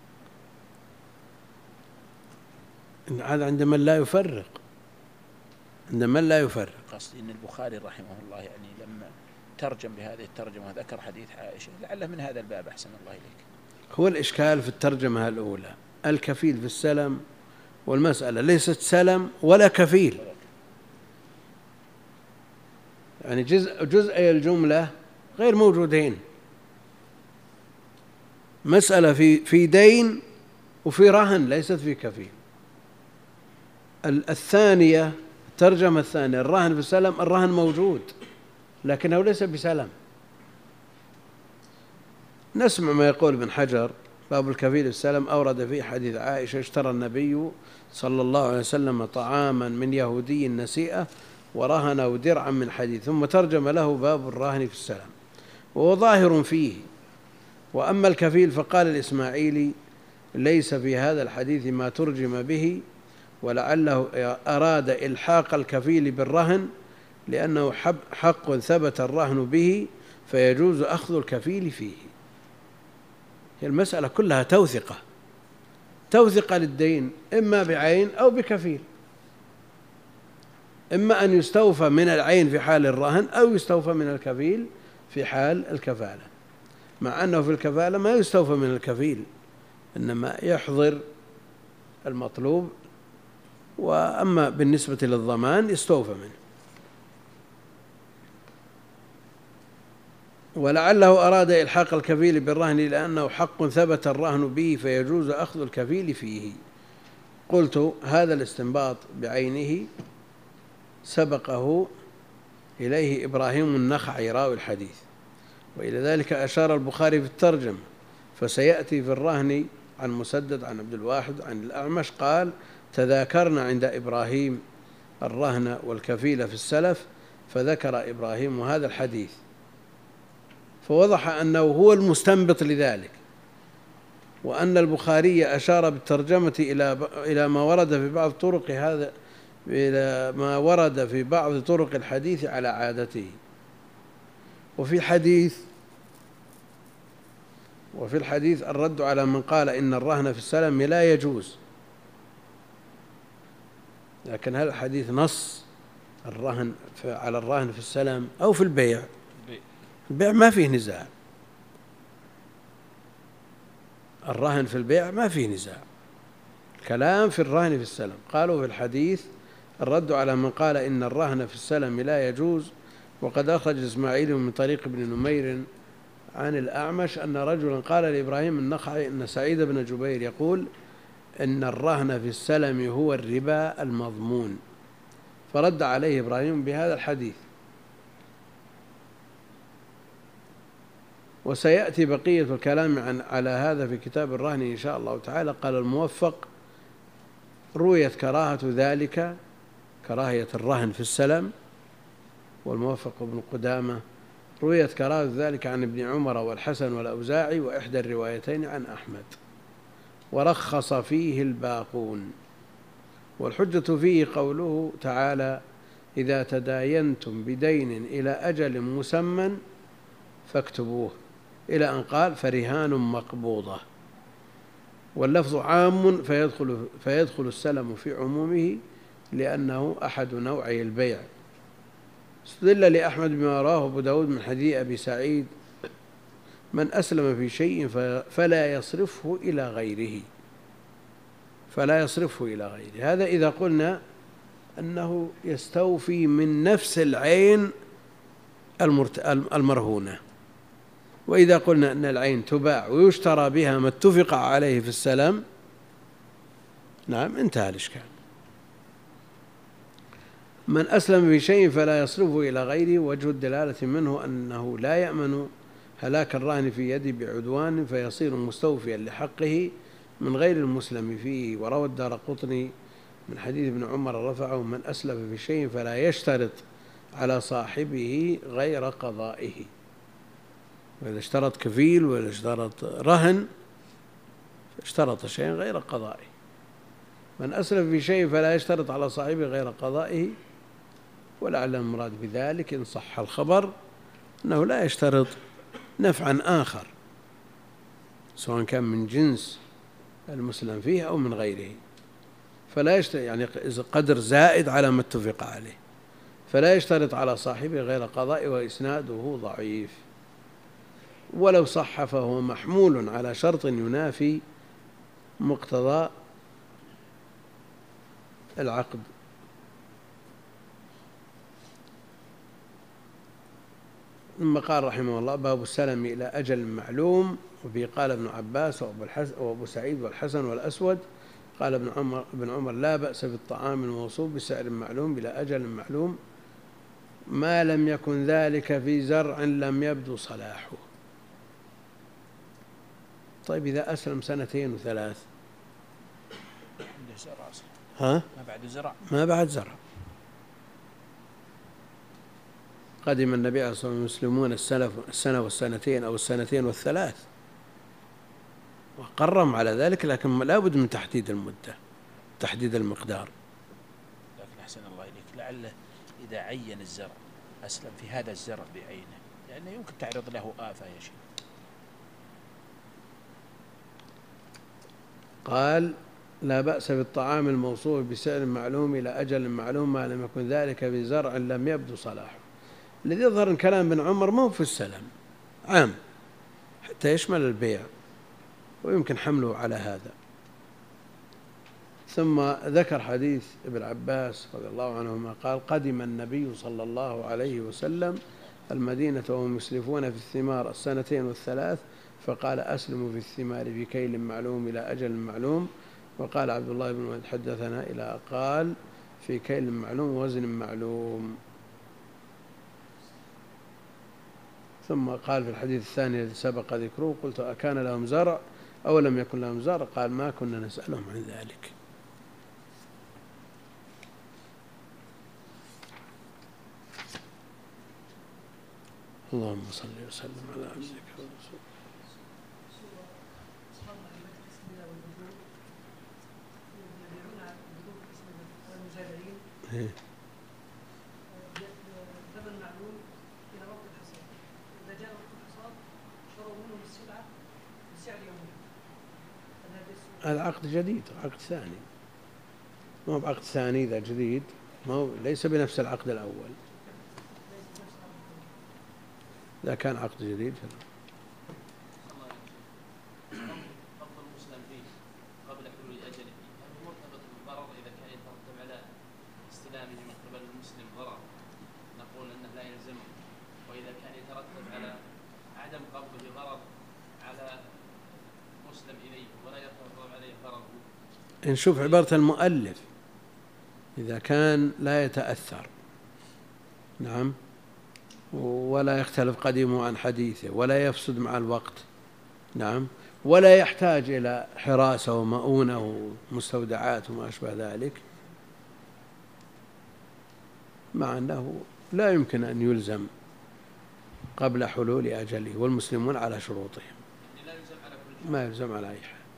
Speaker 1: هذا عند من لا يفرق، عند من لا يفرق.
Speaker 2: قصدي أن البخاري رحمه الله يعني لما ترجم بهذه الترجمة ذكر حديث عائشة لعله من هذا الباب. أحسن الله إليك.
Speaker 1: هو الإشكال في الترجمة الأولى الكفيل في السلم، والمسألة ليست سلم ولا كفيل، يعني جزء جزئي الجملة غير موجودين. مسألة في في دين وفي رهن، ليست في كفيل. الثانية الترجمة الثانية الرهن في السلم، الرهن موجود لكنه ليس بسلم. نسمع ما يقول ابن حجر باب الكفيل السلم، أورد فيه حديث عائشة: اشترى النبي صلى الله عليه وسلم طعاما من يهودي نسيئة ورهنه درعا من حديد، ثم ترجم له باب الرهن في السلم، وهو ظاهر فيه. وأما الكفيل فقال الإسماعيلي: ليس في هذا الحديث ما ترجم به، ولعله أراد إلحاق الكفيل بالرهن لأنه حق ثبت الرهن به فيجوز أخذ الكفيل فيه. هي المسألة كلها توثقة، توثقة للدين إما بعين أو بكفيل، إما أن يستوفى من العين في حال الرهن أو يستوفى من الكفيل في حال الكفالة، مع أنه في الكفالة ما يستوفى من الكفيل، إنما يحضر المطلوب، وأما بالنسبة للضمان يستوفى منه. ولعله أراد إلحاق الكفيل بالرهن لأنه حق ثبت الرهن به فيجوز أخذ الكفيل فيه. قلت: هذا الاستنباط بعينه سبقه إليه إبراهيم النخعي راوي الحديث، وإلى ذلك أشار البخاري في الترجمة. فسيأتي في الرهن عن مسدد عن عبد الواحد عن الأعمش قال: تذاكرنا عند إبراهيم الرهن والكفيل في السلف، فذكر إبراهيم هذا الحديث، فوضح أنه هو المستنبط لذلك، وأن البخاري أشار بالترجمة إلى إلى ما ورد في بعض طرق هذا إلى ما ورد في بعض طرق الحديث على عادته. وفي حديث وفي الحديث الرد على من قال إن الرهن في السلم لا يجوز، لكن هل الحديث نص الرهن على الرهن في السلم أو في البيع؟ البيع ما فيه نزاع، الرهن في البيع ما فيه نزاع، كلام في الرهن في السلم. قالوا في الحديث الرد على من قال إن الرهن في السلم لا يجوز. وقد أخرج إسماعيل من طريق ابن نمير عن الأعمش أن رجلا قال لإبراهيم النخعي إن سعيد بن جبير يقول إن الرهن في السلم هو الربا المضمون، فرد عليه إبراهيم بهذا الحديث. وسيأتي بقية الكلام عن على هذا في كتاب الرهن إن شاء الله تعالى. قال الموفق: رويت كراهة ذلك، كراهية الرهن في السلم، والموفق ابن قدامة رويت كراهة ذلك عن ابن عمر والحسن والأوزاعي وإحدى الروايتين عن أحمد، ورخص فيه الباقون. والحجة فيه قوله تعالى: إذا تداينتم بدين إلى أجل مسمى فاكتبوه، إلى أن قال: فرهان مقبوضة. واللفظ عام فيدخل, فيدخل السلم في عمومه لأنه أحد نوعي البيع. استدل لأحمد بما رواه أبو داود من حديث أبي سعيد: من أسلم في شيء فلا يصرفه إلى غيره، فلا يصرفه إلى غيره. هذا إذا قلنا أنه يستوفي من نفس العين المرهونة. وإذا قلنا أن العين تباع ويشترى بها ما اتفق عليه في السلم، نعم، انتهى الإشكال. من أسلم في شيء فلا يصرفه إلى غيره، وجه الدلالة منه أنه لا يأمن هلاك الرهن في يده بعدوان فيصير مستوفيا لحقه من غير المسلم فيه. وروى الدارقطني من حديث ابن عمر رفعه: من أسلم في شيء فلا يشترط على صاحبه غير قضائه. وإذا اشترط كفيل وإذا اشترط رهن اشترط شيء غير قضائه. من أسلم في شيء فلا يشترط على صاحبه غير قضائه، ولعل المراد بذلك إن صح الخبر أنه لا يشترط نفعا آخر سواء كان من جنس المسلم فيه أو من غيره، فلا يشترط يعني قدر زائد على ما اتفق عليه، فلا يشترط على صاحبه غير قضائه، وإسناده ضعيف. ولو صح فهو محمول على شرط ينافي مقتضى العقد. ثم قال رحمه الله: باب السلم إلى أجل معلوم. وفي قال ابن عباس وأبو سعيد والحسن والأسود قال ابن عمر, ابن عمر لا بأس بالطعام الموصوف بسعر معلوم بلا أجل معلوم ما لم يكن ذلك في زرع لم يبدو صلاحه. طيب إذا أسلم سنتين وثلاث
Speaker 2: عنده زرع أصلا،
Speaker 1: ها؟
Speaker 2: ما بعد زرع،
Speaker 1: ما بعد زرع. قدم النبي عليه الصلاة والسلام المسلمون السنة السنة والسنتين أو السنتين والثلاث، وقرهم على ذلك، لكن لا بد من تحديد المدة، تحديد المقدار.
Speaker 2: لكن أحسن الله إليك، لعله إذا عين الزرع أسلم في هذا الزرع بعينه، لأنه يمكن تعرض له آفة يا شيخ.
Speaker 1: قال: لا بأس بالطعام الموصول بسعر معلوم إلى أجل معلوم ما لم يكن ذلك بزرع لم يبدو صلاحه. الذي يظهر كلام ابن عمر مو في السلم، عام حتى يشمل البيع، ويمكن حمله على هذا. ثم ذكر حديث ابن عباس رضي الله عنهما قال: قدم النبي صلى الله عليه وسلم المدينة وهم يسلفون في الثمار السنتين والثلاث، فقال: أسلموا في الثمار في كيل معلوم إلى أجل معلوم. وقال عبد الله بن مسعود حدثنا إلى قال: في كيل معلوم ووزن معلوم. ثم قال في الحديث الثاني الذي سبق ذكره: قلت: أكان لهم زرع أو لم يكن لهم زرع؟ قال: ما كنا نسألهم عن ذلك. اللهم صل وسلم على عبدك ورسولك. إيه. العقد جديد، عقد ثاني، ما هو بعقد ثاني. إذا جديد ما هو ليس بنفس العقد الأول. إذا كان عقد جديد فلا.
Speaker 3: قبض المسلم فيه قبل حلول أجله هل هو مرتبط بالضرر؟ إذا كان يترتب على استلامه من قبل المسلم ضرر نقول أنه لا يلزمه، وإذا كان يترتب على عدم قبضه ضرر على مسلم إليه ولا يترتب عليه ضرر.
Speaker 1: نشوف عبارة المؤلف: إذا كان لا يتأثر، نعم، ولا يختلف قديمه عن حديثه، ولا يفسد مع الوقت، نعم، ولا يحتاج إلى حراسة ومؤونة ومستودعات وما أشبه ذلك، مع أنه لا يمكن أن يلزم قبل حلول أجله، والمسلمون على شروطهم، ما يلزم على أي حال.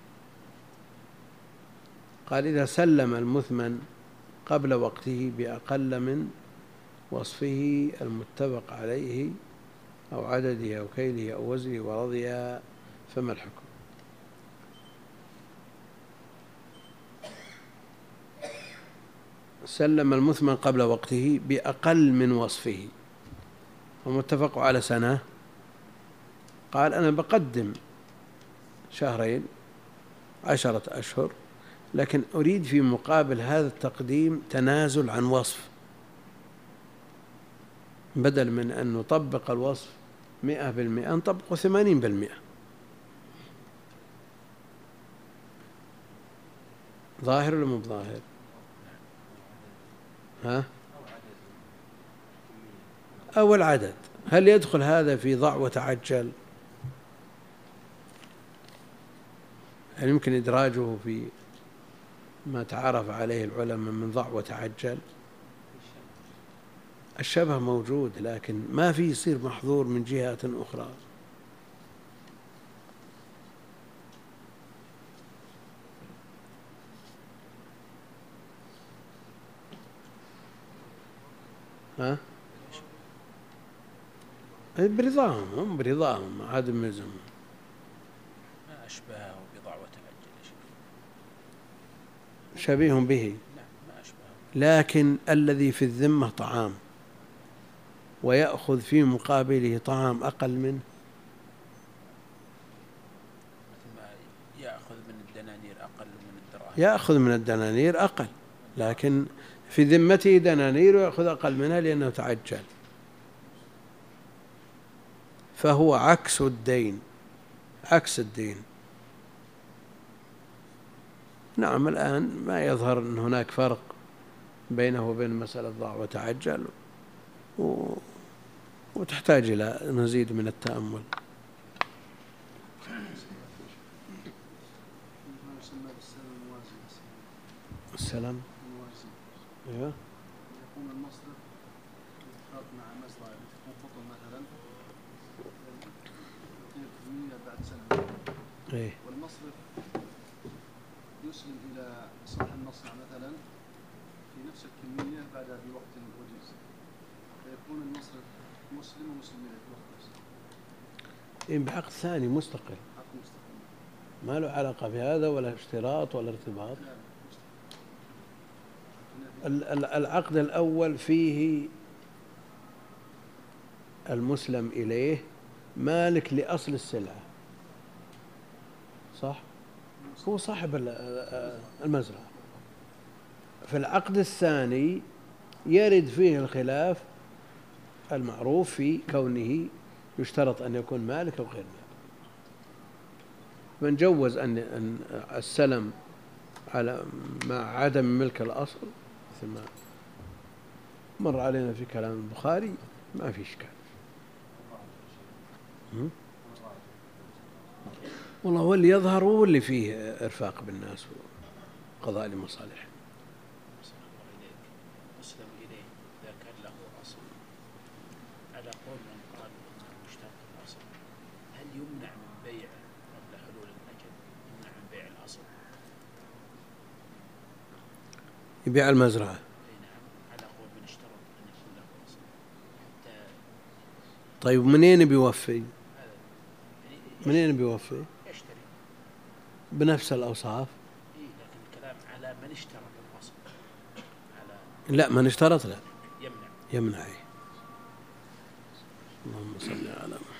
Speaker 1: قال: إذا سلم المثمن قبل وقته بأقل من وصفه المتفق عليه أو عدده أو كيله أو وزنه ورضي، فما الحكم؟ سلم المثمن قبل وقته بأقل من وصفه ومتفق على سنة. قال: أنا بقدم شهرين عشرة أشهر، لكن أريد في مقابل هذا التقديم تنازل عن وصف، بدل من أن نطبق الوصف مئة بالمئة نطبقه ثمانين بالمئة. ظاهر ولا مو ظاهر؟ ها؟ أو العدد، هل يدخل هذا في ضع وتعجل؟ هل يمكن إدراجه في ما تعرف عليه العلماء من ضع وتعجل؟ الشبه موجود، لكن ما في يصير محظور من جهة أخرى. ها؟ برضاهم، هم برضاهم، هذا ملزم.
Speaker 2: ما أشبهه بضع وتعجل
Speaker 1: شبيه به،
Speaker 2: نعم ما أشبهه.
Speaker 1: لكن الذي في الذمة طعام ويأخذ في مقابله طعام أقل منه،
Speaker 2: مثل ما يأخذ من الدنانير أقل من الدراهم.
Speaker 1: يأخذ من الدنانير أقل، لكن في ذمته دنانير ويأخذ أقل منها لأنه تعجل، فهو عكس الدين، عكس الدين. نعم، الآن ما يظهر أن هناك فرق بينه وبين مسألة ضع وتعجل، و... وتحتاج إلى مزيد من التأمل. السلام. ايوه.
Speaker 4: يكون المصرف يتفق مع مزرعة تكون قطن مثلا تعطيه كمية بعد سنة.
Speaker 1: ايه.
Speaker 4: والمصرف يسلم إلى صاحب المصنع مثلا في نفس الكمية بعد بوقت وجيز، فيكون المصرف مسلم ومسلم إليه في وقت نفسه.
Speaker 1: إيه بعقد ثاني مستقل.
Speaker 4: عقد مستقل.
Speaker 1: ما له علاقة بهذا ولا اشتراط ولا ارتباط.
Speaker 4: لا.
Speaker 1: العقد الأول فيه المسلم إليه مالك لأصل السلعة، صح؟ هو صاحب المزرعة. في العقد الثاني يرد فيه الخلاف المعروف في كونه يشترط أن يكون مالك أو غير مالك. من جوز أن السلم على مع عدم ملك الأصل مثل ما مر علينا في كلام البخاري ما في إشكال. والله هو اللي يظهر هو اللي فيه إرفاق بالناس وقضاء لمصالحهم.
Speaker 2: مسلم إليه إذا كان له أصل على قول من قال أنه مشترط الأصل، هل يمنع من بيع قبل حلول الأجل؟ يمنع من بيع الأصل؟
Speaker 1: يبيع المزرعة.
Speaker 2: أي نعم، على قول من اشترط أن يكون له أصل حتى.
Speaker 1: طيب منين بيوفي؟ منين بيوفي؟
Speaker 2: يشتري
Speaker 1: بنفس الأوصاف.
Speaker 2: إيه، لكن الكلام على من اشترط الأصل. على
Speaker 1: لا من اشترط لا
Speaker 2: يمنع
Speaker 1: يمنع. اللهم صل على محمد.